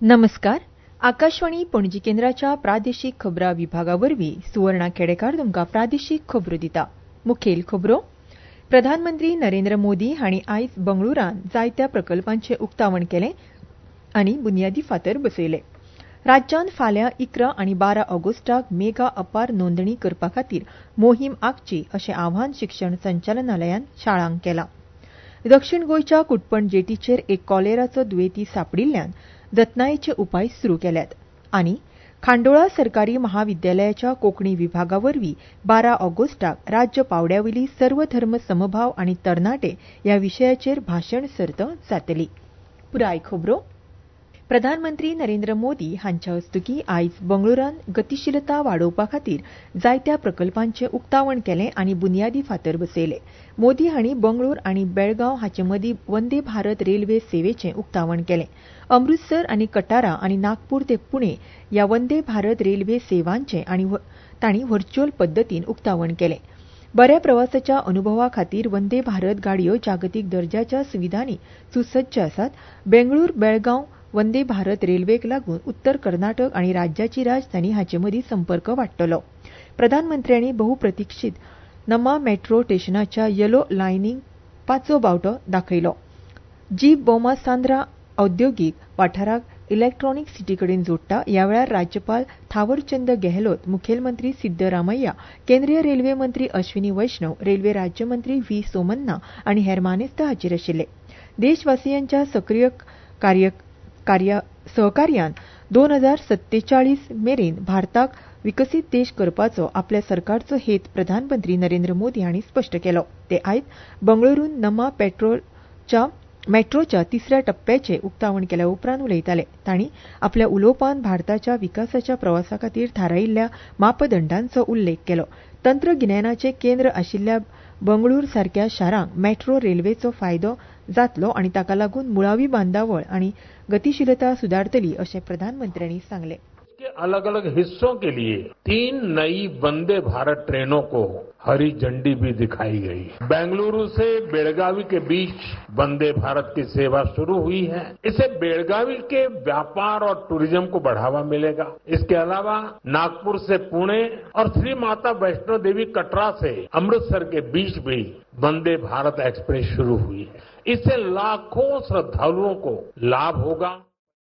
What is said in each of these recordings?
नमस्कार. आकाशवाणी पणजी केंद्राच्या प्रादेशीक खबरां विभागावरवीं सुवर्णा खेडेकार तुमकां प्रादेशीक खबरो दिता. मुखेल खबरो. प्रधानमंत्री नरेंद्र मोदी हांणी आयज बंगळुरांत जायत्या प्रकल्पांचें उक्तावण केलें आनी बुनयादी फातर बसयले. राज्यांत फाल्यां 11 आनी 12 ऑगस्टाक मेगा अपार नोंदणी करपा खातीर मोहीम आंखची अशें आवाहन शिक्षण संचालनालयान शाळांक केलां. दक्षिण गोंयच्या कुटपण जेटीचेर एक कॉलेराचो दुयेंती सांपडिल्ल्यान जतनायेचे उपाय सुरू केल्यात आनी खांडोळा सरकारी महाविद्यालयाच्या कोंकणी विभागावरवीं 12 ऑगस्टाक राज्य पावड्यावयली सर्वधर्म समभाव आनी तरणाटे ह्या विशयाचेर भाशण सर्त जातली. पुराय खबरो. प्रधानमंत्री नरेंद्र मोदी हांच्या हस्तुकीं आयज बंगळुरांत गतीशीलता वाडोवपा खातीर जायत्या प्रकल्पांचें उक्तावण केलें आनी बुनयादी फातर बसयले. मोदी हांणी बंगळूर आनी बेळगांव हांचे मदीं वंदे भारत रेल्वे सेवेचें उक्तावण केलें. अमृतसर आनी कटारा आनी नागपूर ते पुणे ह्या वंदे भारत रेल्वे सेवांचें तांणी व्हर्च्युअल पद्दतीन उक्तावण केलें. बऱ्या प्रवासाच्या अनुभवा खातीर वंदे भारत गाडयो जागतीक दर्जाच्या सुविधांनी सुसज्ज आसात. बेंगळूर बेळगांव वंदे भारत रेल्वेक लागून उत्तर कर्नाटक आनी राज्याची राजधानी हांचे मदीं संपर्क वाडटलो. प्रधानमंत्र्यांनी बहुप्रतिक्षीत नमा मेट्रो स्टेशनाच्या येलो लायनीक 5चो बावटो दाखयलो. जी बोमासांद्रा औद्योगीक वाठाराक इलेक्ट्रॉनिक सिटी कडेन जोडटा. ह्या वेळार राज्यपाल थावरचंद गेहलोत, मुखेलमंत्री सिद्धरामय्या, केंद्रीय रेल्वे मंत्री अश्विनी वैष्णव, रेल्वे राज्यमंत्री व्ही सोमन्ना आनी हेर मानेस्त हाजीर आशिल्ले. देशवासियांच्या सक्रीय सहकार्यान 2047 मेरेन भारताक विकसीत देश करपाचो आपल्या सरकारचो हेत प्रधानमंत्री नरेंद्र मोदी हांणी स्पश्ट केलो. ते आयज बंगळुरूंत नमा मेट्रोच्या 3ऱ्या टप्प्याचें उक्तावण केल्या उपरांत उलयताले. तांणी आपल्या उलोवपांत भारताच्या विकासाच्या प्रवासा खातीर थारायिल्ल्या मापदंडांचो उल्लेख केलो. तंत्रगिन्यानाचें केंद्र आशिल्ल्या बंगळूर सारक्या शारांक मेट्रो रेल्वेचो फायदो जातलो आनी ताका लागून मुळावी बांदावळ आनी गतीशीलता सुदारतली अशें प्रधानमंत्र्यांनी सांगलें. अलग अलग हिस्सों के लिए 3 नई वंदे भारत ट्रेनों को हरी झंडी भी दिखाई गई. बेंगलुरु से बेलगावी के बीच वंदे भारत की सेवा शुरू हुई है. इससे बेलगावी के व्यापार और टूरिज्म को बढ़ावा मिलेगा. इसके अलावा नागपुर से पुणे और श्री माता वैष्णो देवी कटरा से अमृतसर के बीच भी वंदे भारत एक्सप्रेस शुरू हुई है. इससे लाखों श्रद्धालुओं को लाभ होगा.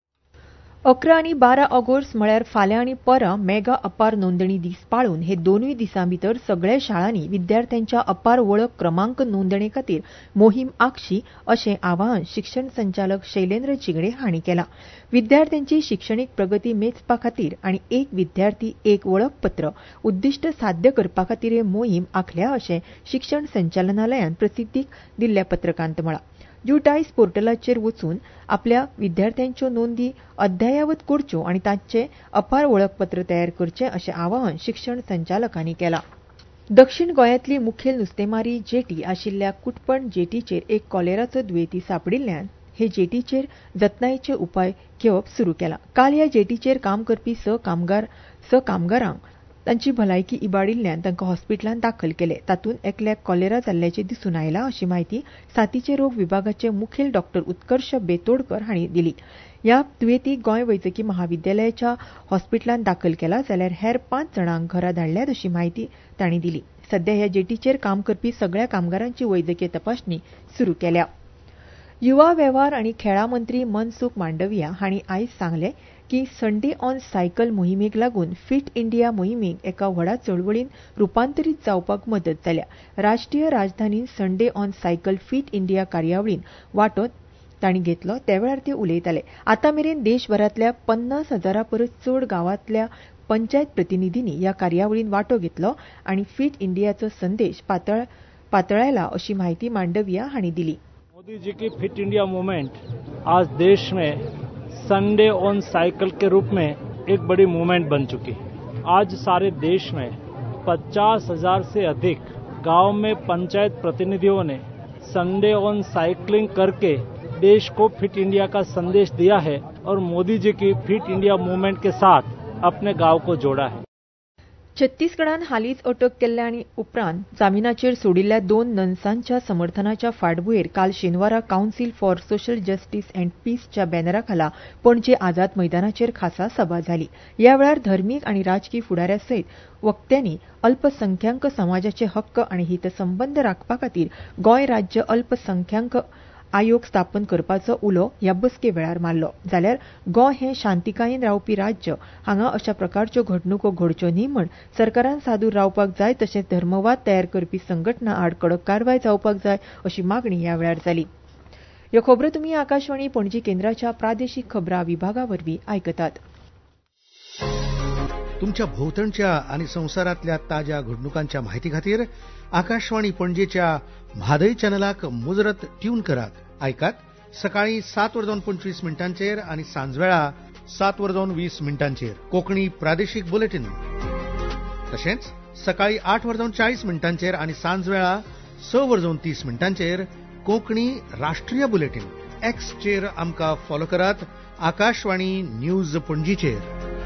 11 आनी 12 ऑगस्ट म्हळ्यार फाल्यां आनी परां मेगा अपार नोंदणी दीस पाळून हे दोनूय दिसां भितर सगळ्या शाळांनी विद्यार्थ्यांच्या अपार वळख क्रमांक नोंदणी खातीर मोहीम आंखची अशें आवाहन शिक्षण संचालक शैलेंद्र चिगडे हांणी केलां. विद्यार्थ्यांची शिक्षणीक प्रगती मेजपा खातीर आनी एक विद्यार्थी एक वळखपत्र उद्दिश्ट साध्य करपा खातीर ही मोहीम आंखल्या अशें शिक्षण संचालनालयान प्रसिद्धीक दिल्ल्या पत्रकांत म्हळां. युटायस पोर्टलाचेर वचून आपल्या विद्यार्थ्यांच्यो नोंदी अद्यायावत करच्यो आनी तांचे अपार वळखपत्र तयार करचें अशें आवाहन शिक्षण संचालकांनी केलां. दक्षिण गोंयांतली मुखेल नुस्तेमारी जेटी आशिल्ल्या कुटपण जेटीचेर एक कॉलेराचो दुयेंती सांपडिल्ल्यान हे जेटीचेर जतनायेचे उपाय घेवप सुरू केलां. काल ह्या जेटीचेर काम करपी कामगारांक तांची भलायकी इबाडिल्ल्यान तांकां हॉस्पिटलांत दाखल केले. तातूंत एकल्याक कॉलेरा जाल्ल्याचें दिसून आयलां अशी माहिती साथीचे रोग विभागाचे मुखेल डॉ. उत्कर्ष बेतोडकर हांणी दिली. ह्या दुयेंतीक गोंय वैजकी महाविद्यालयाच्या हॉस्पिटलांत दाखल केला जाल्यार हेर 5 जाणांक घरा धाडल्यात अशी माहिती तांणी दिली. सध्या ह्या जेटीचेर काम करपी सगळ्या कामगारांची वैजकीय तपासणी सुरू केल्या. युवा वेव्हार आनी खेळां मंत्री मनसुख मांडविया हांणी आयज सांगलें की संडे ऑन सायकल मोहिमेक लागून फिट इंडिया मोहिमेक एका व्हडा चळवळीन रुपांतरीत जावपाक मदत जाल्या. राष्ट्रीय राजधानीन Sunday on cycle fit India कार्यावळीन वांटो तांणी घेतलो त्यावेळार ते उलयताले. आतां मेरेन देशभरांतल्या 50,000 परस चड गांवांतल्या पंचायत प्रतिनिधींनी ह्या कार्यावळीन वांटो घेतलो आनी फिट इंडियाचो संदेश पातळायला अशी माहिती मांडविया हांणी दिली. मोदी जी की फिट इंडिया मूवमेंट आज देश में संडे ऑन साइकिल के रूप में एक बड़ी मूवमेंट बन चुकी है. आज सारे देश में 50,000 से अधिक गांव में पंचायत प्रतिनिधियों ने संडे ऑन साइकिलिंग करके देश को फिट इंडिया का संदेश दिया है और मोदी जी की फिट इंडिया मूवमेंट के साथ अपने गांव को जोड़ा है. छत्तीसगडान हालींच अटक केल्ल्या आनी उपरांत जामिनाचेर सोडिल्ल्या 2 नर्सांच्या समर्थनाच्या फाटभुंयेर काल शेनवारा council for social justice and पीसच्या बॅनरा खाला पणजे आझाद मैदानाचेर खासा सभा जाली. ह्या वेळार धर्मीक आनी राजकी फुडाऱ्या सयत वक्त्यांनी अल्पसंख्यांक समाजाचे हक्क आनी हितसंबंद राखपा खातीर गोंय राज्य अल्पसंख्यांक आयोग स्थापन करपाचो उलो ह्या बसके वेळार मारलो. जाल्यार गोंय हें शांतीकायेन रावपी राज्य हांगा अशा प्रकारच्यो घडणुको घडच्यो न्ही म्हण सरकारान सादूर रावपाक जाय तशेंच धर्मवाद तयार करपी संघटना आड कडक कारवाय जावपाक जाय अशी मागणी ह्या वेळार जाली. ह्यो खबरो तुमी आकाशवाणी पणजी केंद्राच्या प्रादेशीक खबरां विभागावरवीं आयकतात. तुमच्या भोवतणच्या आणि संवसारातल्या ताज्या घडणुकांच्या माहिती खातीर आकाशवाणी पणजेच्या म्हादय चॅनलाक मुजरत ट्यून करात. ऐकात सकाळी 7:25 आणि सांजवेळा 7:20 कोंकणी प्रादेशीक बुलेटिन. तशेंच सकाळी 8:40 आणि सांजवेळा 6:30 कोंकणी राष्ट्रीय बुलेटिन. एक्सचेर आमकां फॉलो करात. आकाशवाणी न्यूज पणजीचेर.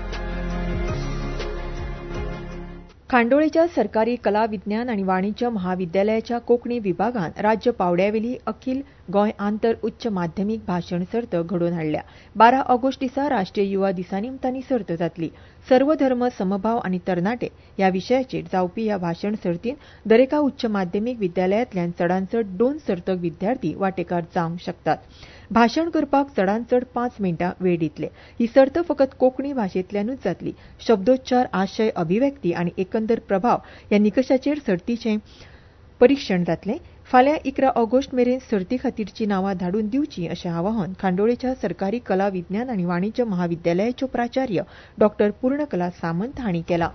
खांडोळेच्या सरकारी कला विज्ञान आनी वाणिज्य महाविद्यालयाच्या कोंकणी विभागान राज्य पावड्यावेली अखिल गोंय आंतर उच्च माध्यमीक भाशण सर्त घडोवन हाडल्या. 12 ऑगस्ट दिसा राष्ट्रीय युवा दिसा निमतान सर्त जातली. सर्व धर्म समभाव आनी तरणाटे ह्या विशयाचेर जावपी ह्या भाशण सर्तीन दरेका उच्च माध्यमीक विद्यालयांतल्यान चडांत चड 2 सर्तक विद्यार्थी वांटेकार जावंक शकतात. भाशण करपाक चडांत चड 5 मिनटां वेळ दितले. ही सर्त फकत कोंकणी भाशेंतल्यानूच जातली. शब्दोच्चार, आशय, अभिव्यक्ती आनी एकंदर प्रभाव ह्या निकशाचेर सर्तीचें परीक्षण जातलें. फाल्यां 11 ऑगस्ट मेरेन सर्ती खातीरची नांवां धाडून दिवची अशें आवाहन खांडोळेच्या सरकारी कला विज्ञान आनी वाणिज्य महाविद्यालयाच्यो प्राचार्य डॉ. पूर्णकला सामंत हांणी केलां.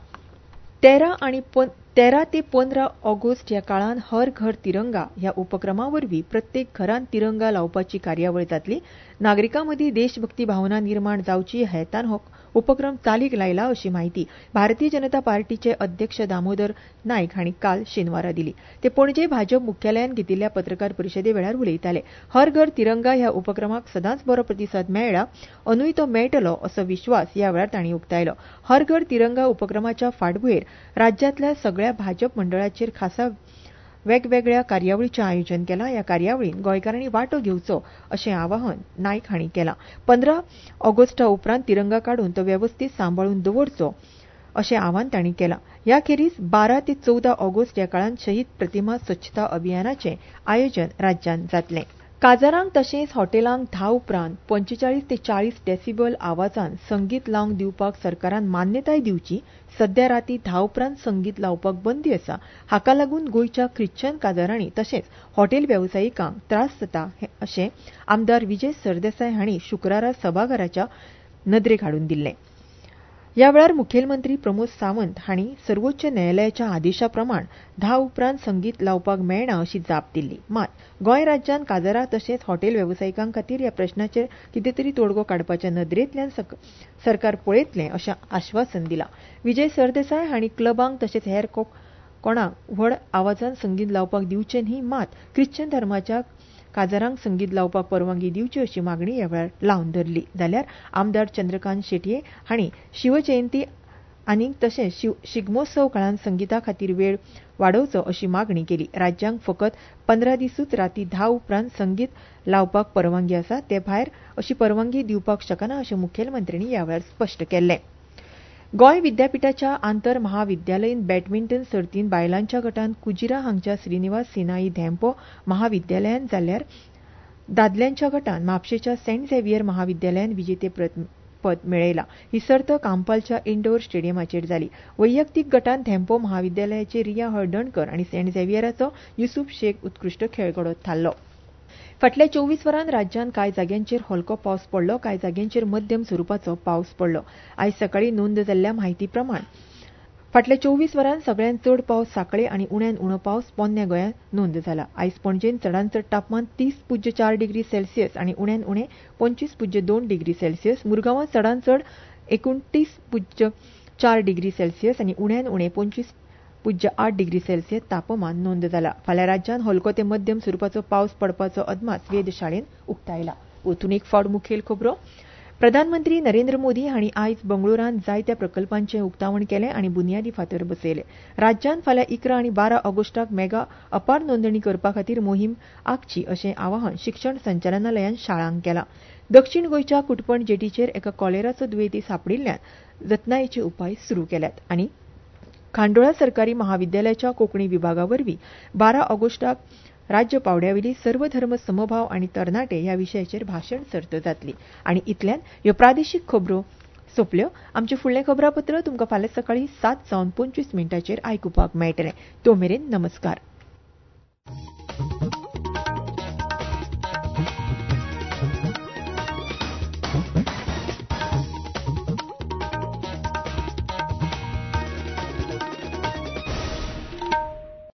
13 ते 15 ऑगस्ट ह्या काळान हर घर तिरंगा ह्या उपक्रमावरवीं प्रत्येक घरांत तिरंगा लावपाची कार्यावळ जातली. नागरिकांमदीं देशभक्ती भावना निर्माण जावची ह्या हेतान हो उपक्रम चालीक लायला अशी माहिती भारतीय जनता पार्टीचे अध्यक्ष दामोदर नायक हांणी काल शेनवारा दिली. ते पणजे भाजप मुख्यालयान घेतिल्ल्या पत्रकार परिशदे वेळार उलयताले. हर घर तिरंगा ह्या उपक्रमाक सदांच बरो प्रतिसाद मेळ्ळा, अनूय तो मेळटलो असो विश्वास ह्या वेळार तांणी उक्तायलो. हर घर तिरंगा उपक्रमाच्या फाटभुंयेर राज्यांतल्या सगळ्या भाजप मंडळाचेर खासा वेगवेगळ्या कार्यावळींचें आयोजन केलां. ह्या कार्यावळींत गोंयकारांनी वांटो घेवचो अशें आवाहन नायक हांणी केलां. 15 ऑगस्टा उपरांत तिरंगा काडून तो वेवस्थीत सांबाळून दवरचो अशें आवाहन तांणी केलां. ह्या खेरीज 12 ते 14 ऑगस्ट ह्या काळान शहीद प्रतिमा स्वच्छता अभियानाचें आयोजन राज्यांत जातलें. काजारांक तशेंच हॉटेलांक धा उपरांत 45 ते 40 डेसिबल आवाजान संगीत लावंक दिवपाक सरकारान मान्यताय दिवची. सध्या राती 10 उपरांत संगीत लावपाक बंदी आसा. हाका लागून गोंयच्या ख्रिश्चन काजारांनी तशेंच हॉटेल वेवसायिकांक त्रास जाता अशें आमदार विजय सरदेसाय हांणी शुक्रारा सभाघराच्या नदरेक हाडून दिल्लें. ह्या वेळार मुखेलमंत्री प्रमोद सावंत हांणी सर्वोच्च न्यायालयाच्या आदेशा प्रमाण 10 उपरांत संगीत लावपाक मेळना अशी जाप दिल्ली. मात गोंय राज्यान काजारां तशेंच हॉटेल वेवसायिकां खातीर ह्या प्रश्नाचेर कितें तरी तोडगो काडपाच्या नदरेंतल्यान सरकार पळयतलें अशें आश्वासन दिलां. विजय सरदेसाय हांणी क्लबांक तशेंच हेर कोणाक व्हड आवाजान संगीत लावपाक दिवचें न्ही, मात ख्रिश्चन धर्माच्या काजारांक संगीत लावपाक परवानगी दिवची अशी मागणी ह्या वेळार लावन धरली. जाल्यार आमदार चंद्रकांत शेटये हांणी शिवजयंती आनी तशेंच शिगमोत्सव काळान संगीता खातीर वेळ वाडोवचो अशी मागणी केली. राज्यांक फकत 15 दिसूच राती 10 उपरांत संगीत लावपाक परवानगी आसा. ते भायर अशी परवानगी दिवपाक शकना अशें मुखेलमंत्र्यांनी ह्या वेळार स्पश्ट केलें. गोंय विद्यापीठाच्या आंतर महाविद्यालयीन बॅडमिंटन सर्तींत बायलांच्या गटांत कुजिरा हांगच्या श्रीनिवास सिनाई धेंपो महाविद्यालयान जाल्यार दादल्यांच्या गटांत म्हापशेच्या सेंट झेवियर महाविद्यालयान विजेतेपद मेळयलां. ही सर्त कांपालच्या इंडोर स्टेडियमाचेर जाली. वैयक्तीक गटांत धेंपो महाविद्यालयाचे रिया हळदणकर आनी सेंट झेवियराचो युसूफ शेख उत्कृश्ट खेळगडो थारलो. फाटल्या 24 वरांत राज्यांत कांय जाग्यांचेर हलको पावस पडलो, कांय जाग्यांचेर मध्यम स्वरुपाचो पावस पडलो. आयज सकाळीं नोंद जाल्ल्या म्हायती प्रमाण फाटल्या 24 वरांत सगळ्यांत चड पावस सांकळे आनी उण्यांत उणो पावस पोरन्या गोंयांत नोंद जाला. आयज पणजेन चडांत चड तापमान 30.4 डिग्री सेल्सियस आनी उण्यांत उणें 25.2 डिग्री सेल्सियस, मुरगांवां चडांत चड 29.4 डिग्री सेल्सियस आनी उण्यांत उणें 25.8 डिग्री सेल्सियस तापमान नोंद जाला. फाल्यां राज्यांत हलको ते मध्यम स्वरुपाचो पावस पडपाचो अदमास वेधशाळेन उक्तायला. वतून एक फावट मुखेल खबरो. प्रधानमंत्री नरेंद्र मोदी हांणी आयज बंगळुरांत जायत्या प्रकल्पांचें उक्तावण केलें आनी बुनयादी फातर बसयले. राज्यांत फाल्यां 11 आनी 12 ऑगस्टाक मेगा अपार नोंदणी करपा खातीर मोहीम आंखची अशें आवाहन शिक्षण संचालनालयान शाळांक केलां. दक्षिण गोंयच्या कुटपण जेटीचेर एका कॉलेराचो दुयेंती सांपडिल्ल्यान जतनायेचे उपाय सुरू केल्यात. आनी खांडोळा सरकारी महाविद्यालयाच्या कोंकणी विभागावरवीं 12 ऑगस्टाक राज्य पावड्यावेली सर्वधर्म समभाव आनी तरणाटे ह्या विशयाचेर भाशण सर्त जातली. आनी इतल्यान ह्यो प्रादेशीक खबरो सोंपल्यो. आमचे फुडलें खबरापत्र तुमकां फाल्यां सकाळीं 7:25 आयकुपाक मेळटलें. तो मेरेन नमस्कार.